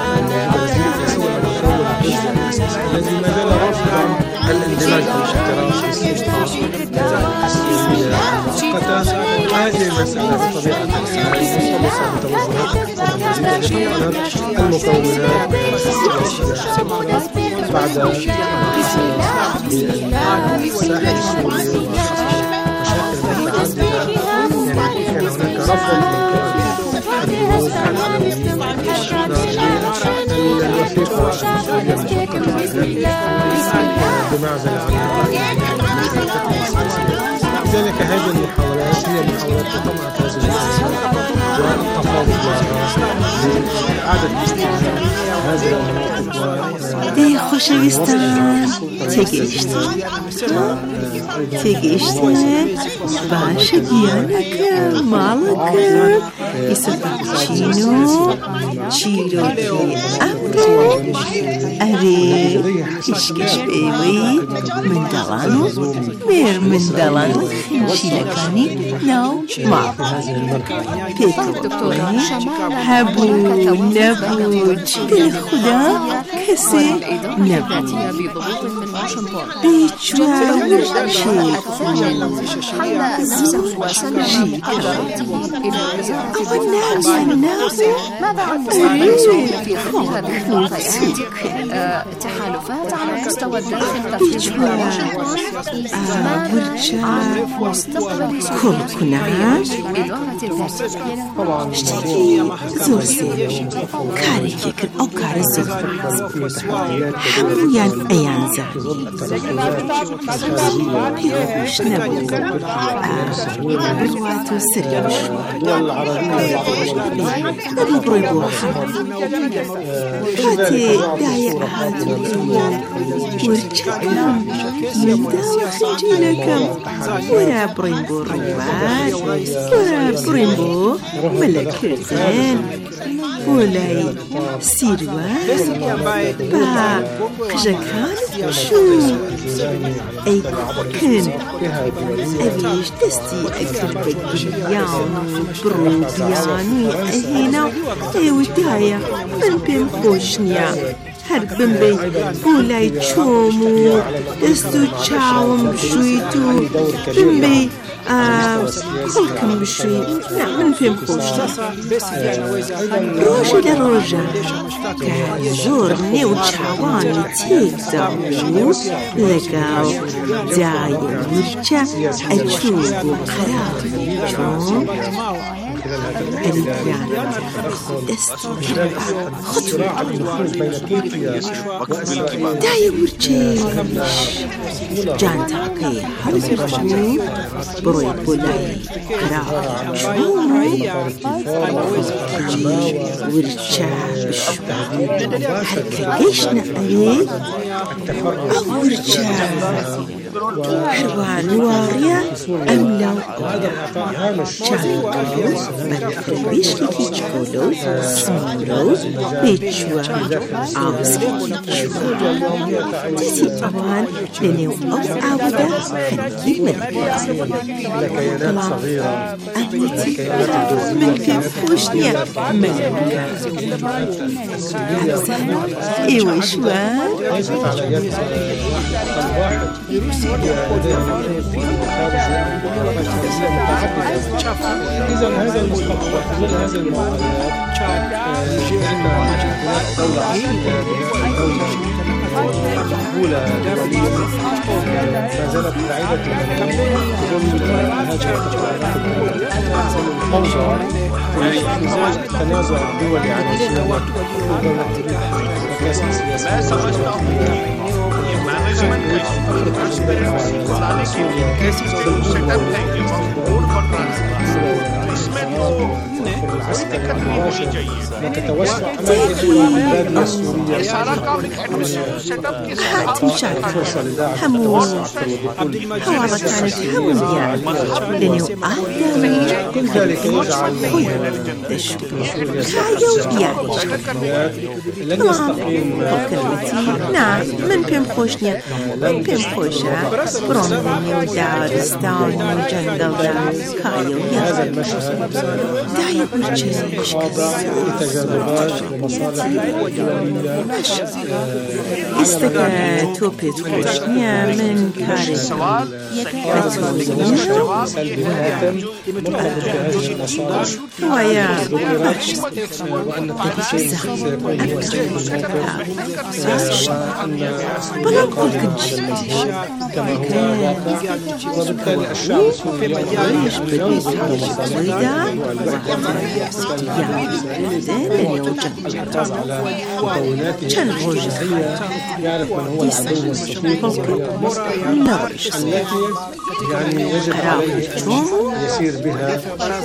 الذي ما زال رافضا الاندماج او الاشتراك في السلطه السوريه المؤقته. هذه المساله بطبيعه الحال مرتبطه بتوجهات الحكومه الجديده المكونات السياسيه بعد الساحل السوري ومشاكل متعدده. يعني كان هناك رفض من قبل الجنود العلويين الوثيقة السورية المفكرة بمعزل عن لذلك هذه المحاولات هي محاولات تطمع هذه المسألة والتفاوض ای خوشویستان تگیشتن تگیشتن باشه گیانکم مالکم ایسفاکچینو چیروکی امرو اره کشکش بیوی مندلانو میر مندلانو خنشیلکانی ناو مال پیتوانی هبو نبو جبل خدا کسی نبو بیچوار شیل حل نفسه وسلم إلى وزارة الناس. ماذا عن مستقبل في كل هذه المعطيات؟ تحالفات على مستوى الداخل تفيدها واشنطن عن مستقبل سوريا إدارة الذات. اشتكي زورسي كاريكيك أو كارزو حمويان أيان زاني بيخوش نبو برواتو سريوش نبو بريبو فاتي داية أهاتو ورشاكم من داو خجيلكم ورا بريبو روات ورا بريبو ملكتين ولاي سيروان با قجكان شو اي كن ابيش دستي اكل بقيان بروبياني هنا اي ودايا من بين خوشنيا هربن بي بولاي تشومو دستو تشاوم بشويتو بن بي كلكم بشوي نعمل فيهم خوش روجة لروجة كزورني وتشاواني تيكدو لقاو داية ورجة أجوبو قراري شون الرجال دستو كربا خطوة داية ورجة جان تاقي حرزو بروي بولاي كرار شو ورجع بشو هركيشنا أيه أو ورجع حروان واريا أملا شانكلو بنفربيش كي تشكولو سمولو بيتشوا عاوزكي تشوا تيسي أوان لنيو أوف عاودا خلقي ملكا كيانات صغيرة من في فوشنيا ملكا إيوه شوان إذا هذا المستقبل من هذه المعطيات دولة ما زالت بعيدة الفوضى ومزاج التنازع الدولي عن الدولة وكاسة سياسية نتوسع أمام السورية همو حوارت عن همو يعني لأنه آدم كل ذلك يجعل خايو يعني لن يستقيم كلمتي نعم من بيم خوشنيا من بيم خوشة بروني ودارستان وجندل خايو يعني دايو برجيش تجاذبات ومصالح دولية استقى توبيت خوشنيا من كاري سلبي هاتم مرتبط بهذه المصالح ويا وأن التنسيق سيكون بلا نقول كنت كما هو الواقع وبالتالي الشعب السوري بديت ويدا يحافظ على مكوناته كان روجي يعرف من هو العدو والصديق التي يعني يجب عليه أن يسير بها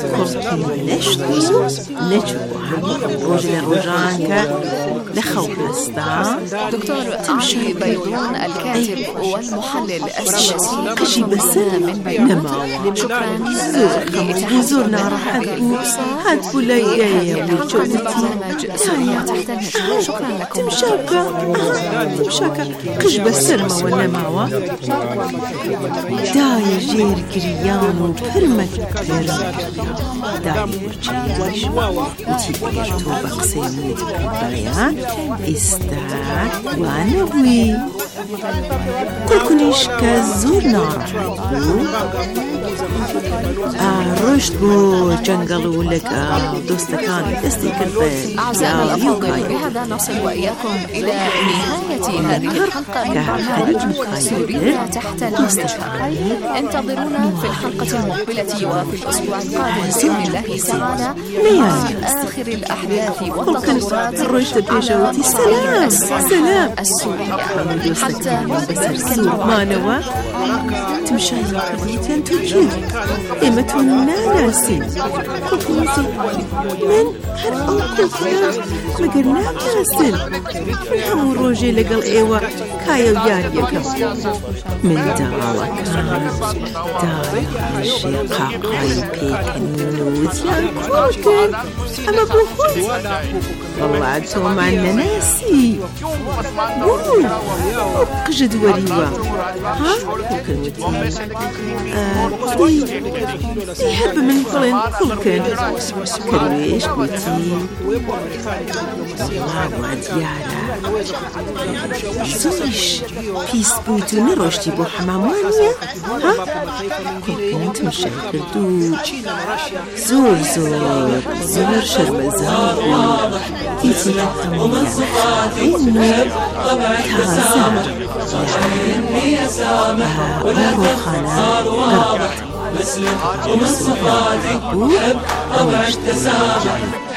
روجي روجانك لخوف الاسطى دكتور علي بيضون الكاتب والمحلل السياسي كشي بس من بيروت. شكرا زورنا راح هاد بولايا برنامج سوريا تحت الهجرة. شكرا لكم. تمشاكا تمشاكا قش بسرما والنماوة داي جير كريان وبرمك داي برجيش وتيبيرتو بقسيمي بريان استا وانوي تكونيش كزورنا راح رشد بو جنجلو لك دوستكان دستي كربي أعزائنا الأفاضل، بهذا نصل وإياكم إلى نهاية هذه الحلقة من برنامج سوريا تحت الهجرة. انتظرونا في الحلقة المقبلة وفي الأسبوع القادم بإذن الله تعالى مع آخر الأحداث والتطورات على سلام سلام السورية حتى ذلك ما نوا تمشي كلمتين تجيب إما تونا ناسي كوكوزي من هر أو كوكنا مقرنا ناسل هم روجي لقل إيوة كايو ياريكم من دعوة كان داري شقاقاي بيكنوز يانكوكن أما بوخوز والله عدتهم عنا ناسي قول قجد وريوة ها كلمتين دي يحب من كلن كلكن كرويش بوتي والله وعد يارا زويش بيس بوتو نروشتي بو حمامانيا ها كلكن تمشي كردو زور زور زور شربزاوي تيتي تفهميا إنه كازر وروخانا قربت مسلم ومن صفاتي حب طبعك تسامح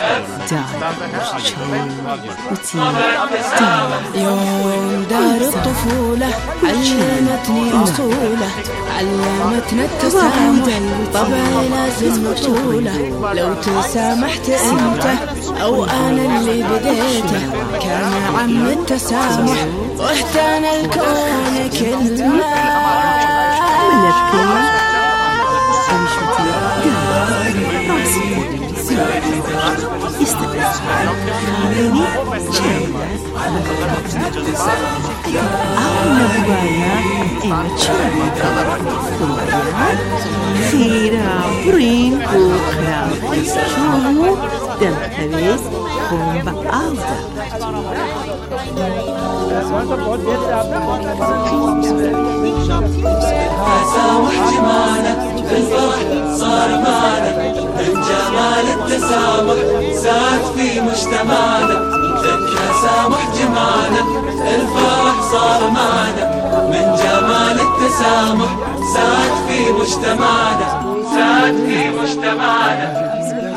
يوم دار الطفولة علمتني أصولة علمتنا التسامح طبعي لازم بطولة لو تسامحت أنت أو أنا اللي بديته كان عم التسامح واهتنى الكون كله استبس خاليني شايلة أو نبوايا إما تشايلة ثمايا خيرا برين وخيرا خيشوه دم خبيث هم بأوضا تسامح جمالك بالفرح صار مالك من جمال التسامح زاد في مجتمعنا تسامح جمالك الفرح صار مالك من جمال التسامح زاد في مجتمعنا زاد في مجتمعنا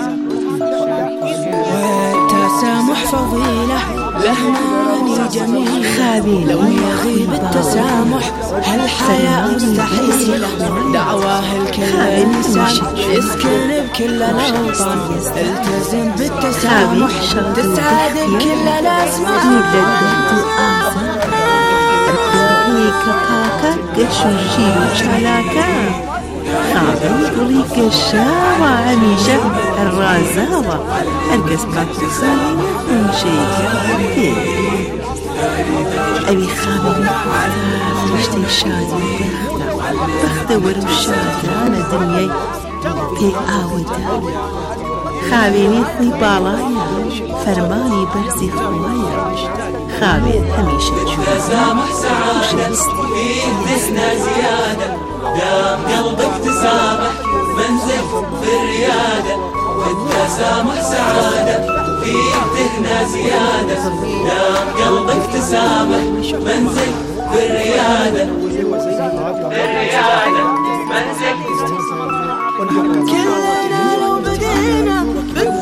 والتسامح فضيلة له معاني جميلة لو يغيب التسامح هالحياة مستحيلة دعواه الكل إنسان يسكن بكل الأوطان التزم بالتسامح تسعد بكل الأزمان خابي قولي الشاوة عميشة الرازاوة أرقص باكساني من شيء أبي خابي فرشتي الشادي بخدة بخدة ورشادة أنا دنياي في آودة خابيني خوي بالايا فرماني برزي خوايا خابي هميشة تسامح سعادة في ذهننا زيادة دام قلبك تسامح منزل في الريادة والتسامح سعادة في ذهننا زيادة دام قلبك تسامح منزل في الريادة في الريادة منزل كلنا لو بدينا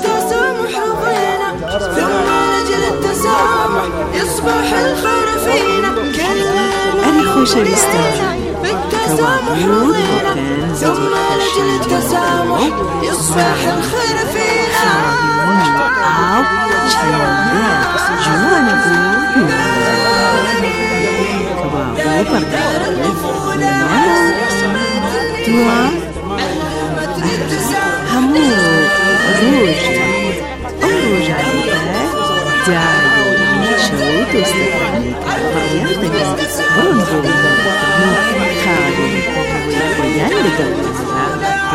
شويستان كوابور وكان زدي بالتسامح يصبح الخير فينا أو شلنا جوانا بو كوابور بردان دوا همو روج أروج عليها داعي شوت واستقبلت طريقتك برنبو كارو ويان لقلبها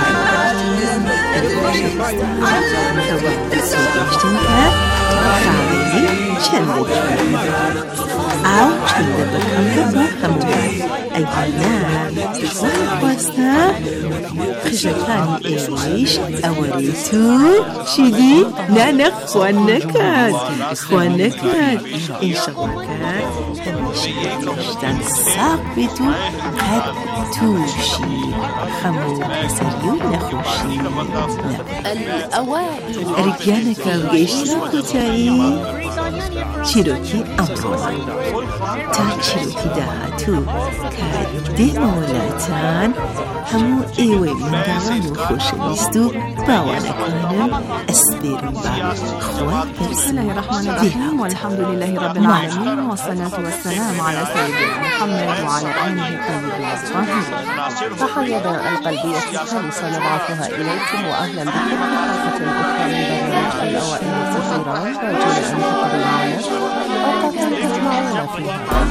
اشتنكا خارجي شندك أو شندك بكمبر هموان أي بناء تصرف واستا خجلاني إيش أوريتو شدي نعنق خوانكاد خوانكاد إن شاء الله كاد هميشتان ساقبتو قد توشي خمو سريو نخوشي الأوائل رجانك وجيشنا كتاي شيروكي أمروان تا شيروكي داهاتو كاد مولاتان همو إيوي من داوان وخوشويستو باوانا كانم أسبيرن با خوان بسم الله الرحمن الرحيم والحمد لله رب العالمين والصلاة والسلام على سيدنا محمد وعلى آله الطيبين الطاهرين. تحية القلبية الخالصة نبعثها إليكم وأهلا بكم في حلقة أخرى من برنامج الأوائل الصغيرات راجل أن تقبل معنا أوقات تجمعون فيها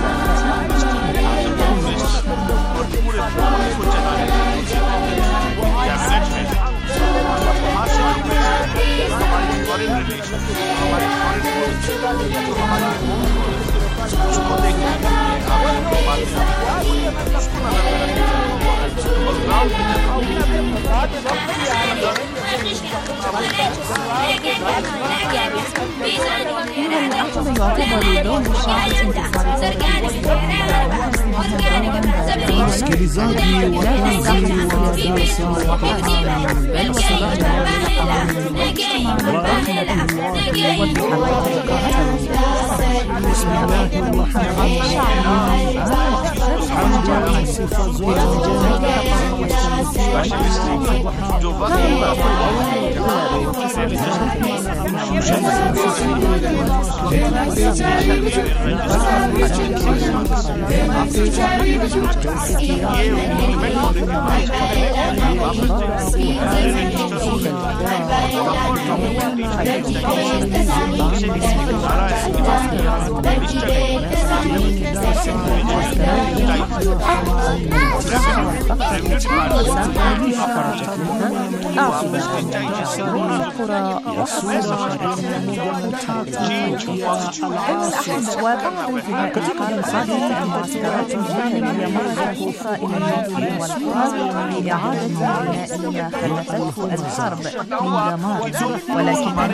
يعتبر دور الشعب كتب المصادر عن معسكرات جهنمية مرة أخرى إلى الموصل والفرات لإعادة بنائها خلفته الحرب من دمار، ولكن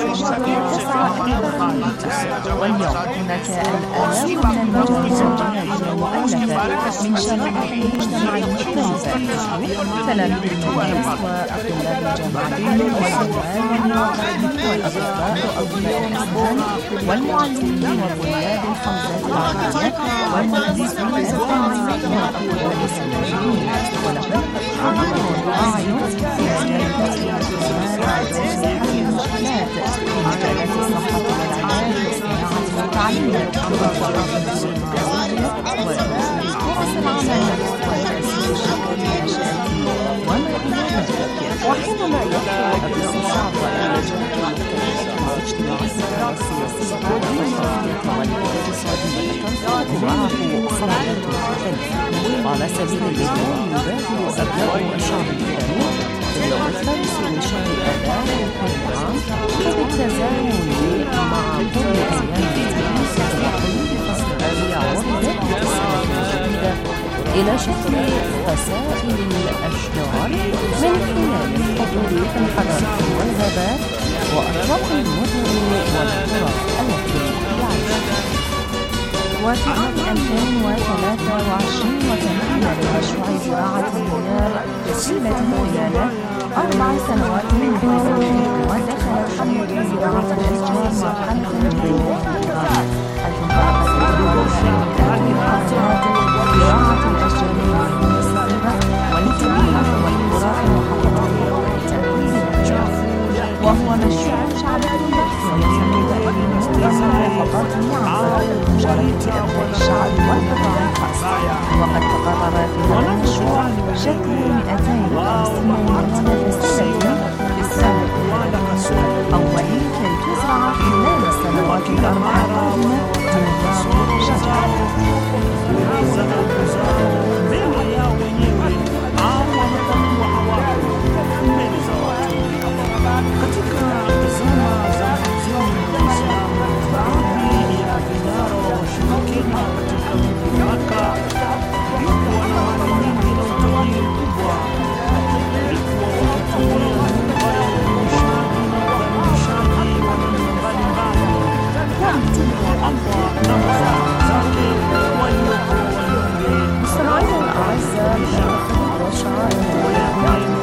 واليوم هناك الآلاف من المجالات المؤلفة من شباب المجتمع المختلفة، تلاميذ المدارس وطلاب الجامعات والزوال والأصدقاء وأولياء الأسنان والمعلمين وطلاب الحوزات العالية والمهندسين الفنيين وأطباء السجين، ولقد عملوا أعين في مجالات الصحة والمشكلات في مجالات الصحة والعلاج والصناعة والتعليم والثقافة الصناعية وفرص العمل والتأسيس الشبابي النشأتي وما إلى ذلك. وحينما يدخل أبناء الشعب والمجالات المجتمعية والسياسية والثقافية والاقتصادية تنطلق معه صنعة مختلفة. وعلى سبيل المثال يبادر أبناء الشعب الإيراني في اليوم الخامس من شهر آذار هذا العام بالتزامن مع قرب أيام التونس وحلول فصل الربيع والربيع السنة الجديدة إلى شكل قصائد الأشجار من خلال الحضور في الحدائق والغابات وأطراف المدن والقرى التي يعيشها. وفي عام ألفين وثلاثة وعشرين وتمام لمشروع زراعة المياه بسلة الويانة أربع سنوات من حيث ودخل حملة زراعة الأشجار مرحلة جديدة حيث انطلقت الأمور في محافظات زراعة ويساند منظمة موافقات عن مشاركة أبناء الشعب والقطاع الخاص. وقد تقرر في هذا المشروع شكل مئتين وخمسين مليون فسيلة في السنة أولي كي تزرع خلال السنوات الأربع القادمة مليار شجرة. مستمعينا الأعزاء بشرف وشعائر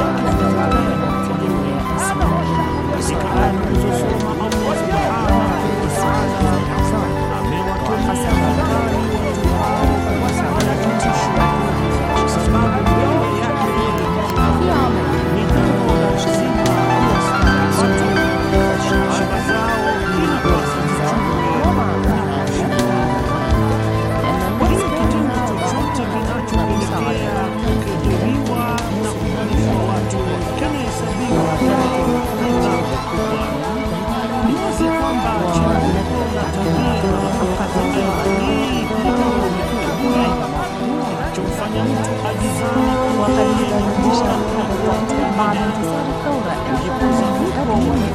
وقريبا انتشر هذا الوقت بعد انتصار الثورة الإيرانية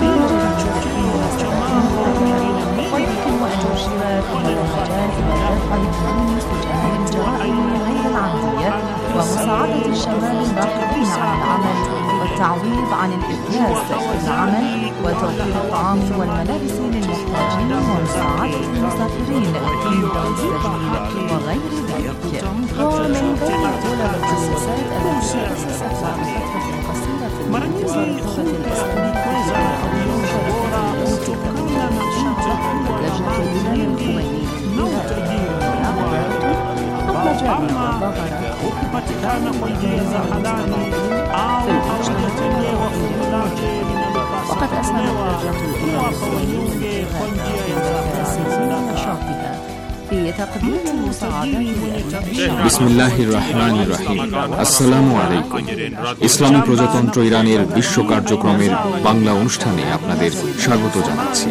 ويمكن أن تشير في هذا المجال إلى دفع الهجوم تجاه الجرائم غير العادية ومساعدة الشباب الباحثين عن العمل والتعويض عن الإفلاس في العمل وتوفير الطعام والملابس للمحتاجين ومساعدة المسافرين في دون السبيل وغير ذلك. ومن بين أولى المؤسسات التي أسست بعد فترة قصيرة في انتصار الثورة الإسلامية لجنة الإمام الخميني قبل جامعة الظاهرة kupatikana kwa njia za halali au وقد أسهمت لجنة الإمام الخميني kwa njia ya نشاطها في تقديم المساعدات. بسم الله الرحمن الرحيم. আসসালামু আলাইকুম। ইসলামী প্রজাতন্ত্র ইরানের বিশ্ব কার্যক্রমের বাংলা অনুষ্ঠানে আপনাদের স্বাগত জানাচ্ছি।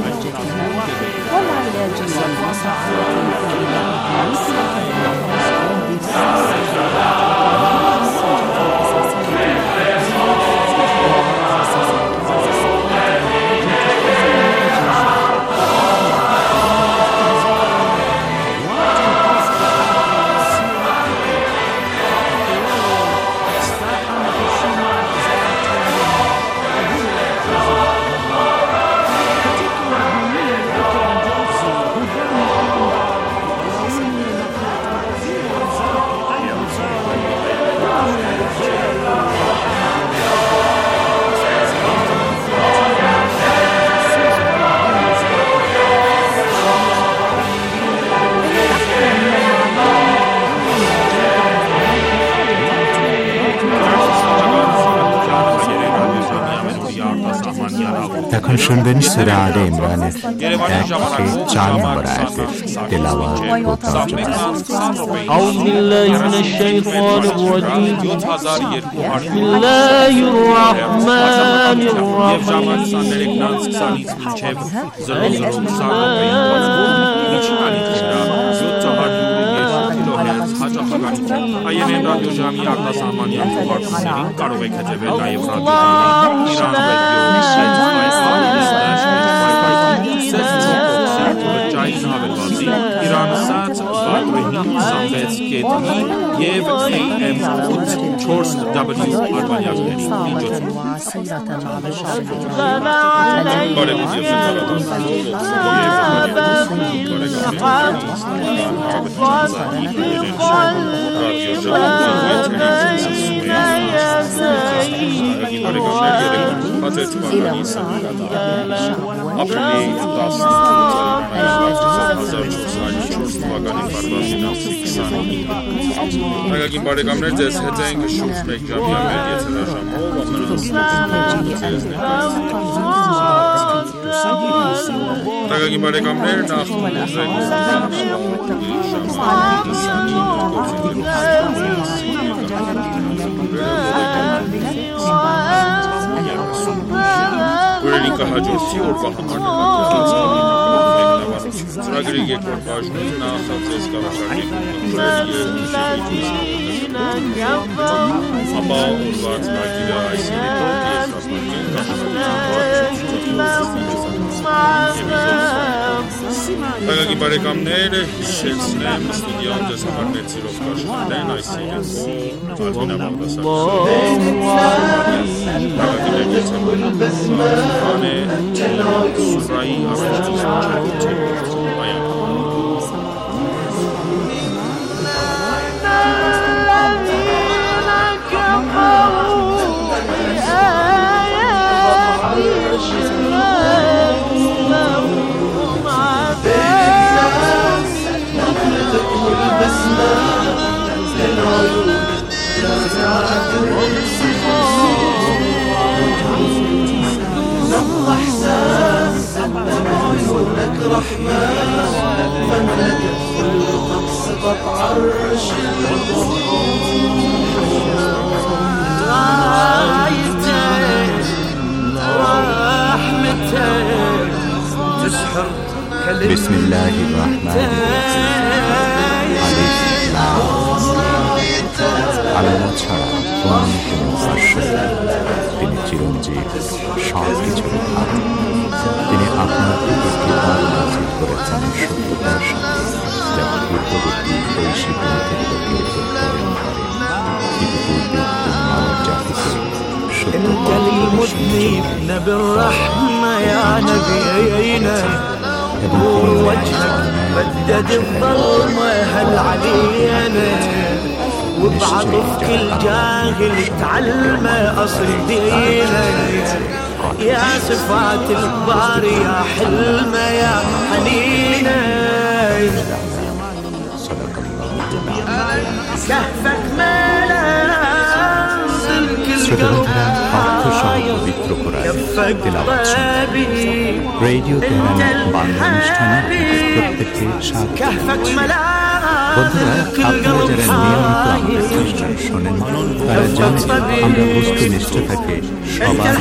এখন শুনবেন সূরা আলে ইমরানের এক থেকে চার নম্বর আয়াতের তেলাওয়াত ও তরজমা। أعوذ بالله من الشيطان الرجيم بسم الله الرحمن Այերեն ռադիոժամի արտասահմանյան թողարկումներին կարող եք հետևել նաև ռադիոժամի Իրան Իրանսատ վարդուհին սամվեց կետնի և A M ութ չորս W արբանյակների միջոցում։ Ապրիլի Նագագին բարեկամներ ձեզ հետ ենք շուրջ մեկ ժամյա մեր եթերաժամով ամենասպետիվների Թանկագին բարեկամներ, նախ ուզենք Ուրելինկա հաջորդի օրվա համար նմակյացնի ծրագրի երկրորդ բաժնում նախացես կավաշարի ապա օրվա ծրագիրը այս երիտով Թանկագին բարեկամներ, հիշեցնեմ ստուդիան ձեզ համար ներծիրով կաշխատել են այս երեկո Ալբինա Բաղդասարյանը Սուրայի առաջին بسم الله الرحمن الرحيم আল্লাহ ছাড়া অন্য কোনো উপাস্য তিনি চিরঞ্জীব সব কিছুর ভাগ তিনি আপনার প্রতি কৃপা নাযিল করেছেন সত্যতার সাথে যা পূর্ববর্তী ঐশী গ্রন্থগুলোকে প্রত্যয়ন করে কিন্তু পূর্বে মানব জাতিকে وجهك بدد الظلمة هل علينا وبعطفك الجاهل تعلمه أصل دينا يا صفات الكبار يا حلمة يا حنينة كهفك ملازل كل قلب كفك طبيب রেডিও তেহরানের বাংলা অনুষ্ঠানে প্রত্যেককে স্বাগত। বন্ধুরা, আপনারা যারা নিয়মিত আমাদের অনুষ্ঠান শোনেন তারা জানেন আমরা বস্তুনিষ্ঠতাকে সবার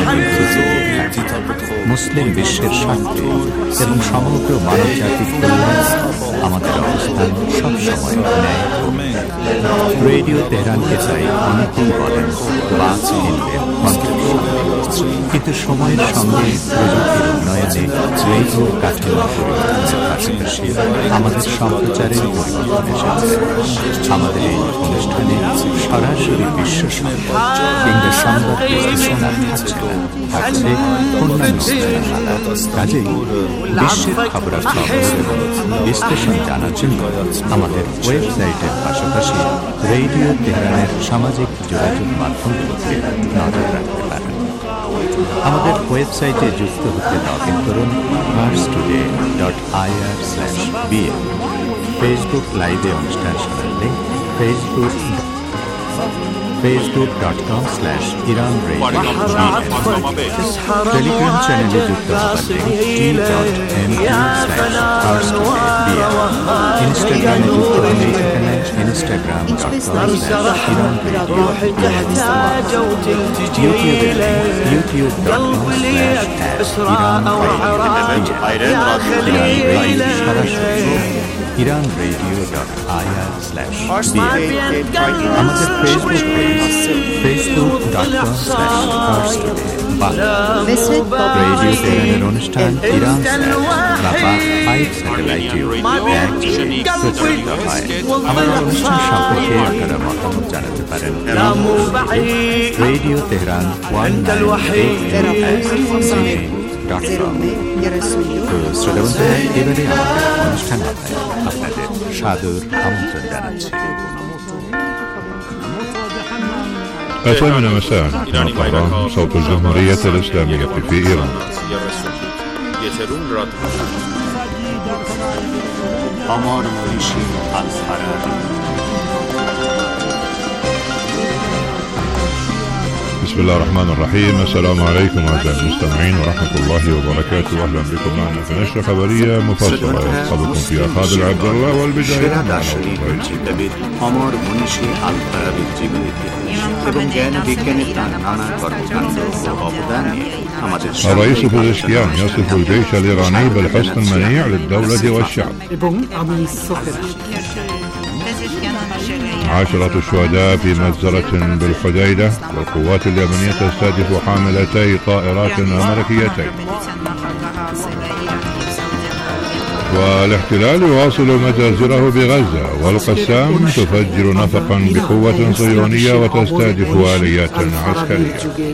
মুসলিম বিশ্বের স্বার্থে এবং সমগ্র মানব জাতির কল্যাণে আমাদের অবস্থান সবসময় ন্যায়। রেডিও তেহরানকে চাই অনেকেই বলেন বাজ কিনবেন কিন্তু সময়ের সঙ্গে প্রযুক্তির উন্নয়নে রেডিওর কাঠামো পরিবর্তনের পাশাপাশি আমাদের সম্প্রচারের পরিবর্তন এসেছে। আমাদের এই অনুষ্ঠানে সরাসরি বিশ্ব সংবাদ কিংবা সংবাদ বিশ্লেষণ থাকছে না, থাকছে অন্যান্য কাজেই বিশ্বের খবরাখবর এবং বিশ্লেষণ জানার জন্য আমাদের ওয়েবসাইটের পাশাপাশি রেডিও তেহরানের সামাজিক যোগাযোগ মাধ্যমগুলোতে নজর রাখতে পারেন। আমাদের ওয়েবসাইটে যুক্ত হতে লগ ইন করুন Pars today dot I R slash B A. Facebook লাইভে অনুষ্ঠান শোনার link Facebook Facebook dot com slash Iran radio. Telegram চ্যানেলে যুক্ত হবার link T dot M slash Pars today B A. ইনস্টাগ্রামে যুক্ত হলে এখানে Instagram dot com slash Iran radio. ইউটিউবের link YouTube dot com slash Iran radio. সরাসরি Iran radio dot I R slash B A. আমাদের Facebook page Facebook dot com slash Pars today বা radio তেহরানের অনুষ্ঠান ইরান বা ফাইভ স্যাটেলাইটেও একযোগে প্রচারিত হয়। আমাদের অনুষ্ঠান সম্পর্কে আপনারা মতামত জানাতে পারেন radio Tehran one nine eight dot com. তো শ্রোতাবন্ধুরা, এবারে আমাদের অনুষ্ঠান আপনাদের সাদর আমন্ত্রণ জানাচ্ছি। الثامنة مساء من طهران صوت الجمهورية الإسلامية في إيران. آمار معیشی از حرارت بسم الله الرحمن الرحيم. السلام عليكم أعزائي المستمعين ورحمة الله وبركاته. أهلا بكم معنا في نشرة خبرية مفصلة يلقبكم فيها خالد عبد الله. والبداية অমর মনীষী আল ফারাবীর জীবনী এবং জ্ঞান বিজ্ঞানের তার নানা কর্মকাণ্ড ও অবদানে আমাদের الرئيس بوزيشكيان يصف الجيش الإيراني بالحسن المنيع للدولة والشعب. عشرة الشهداء في مجزرة بالحديدة، والقوات اليمنية تستهدف حاملتي طائرات أمريكيتين. والاحتلال يواصل مجازره بغزة، والقسام تفجر نفقا بقوة صهيونية وتستهدف آليات عسكرية.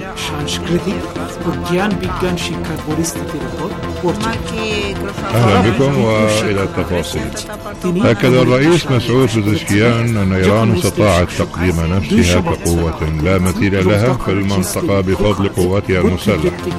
أهلا بكم وإلى التفاصيل. أكد الرئيس مسعود بوزيشكيان أن إيران استطاعت تقديم نفسها كقوة لا مثيل لها في المنطقة بفضل قواتها المسلحة.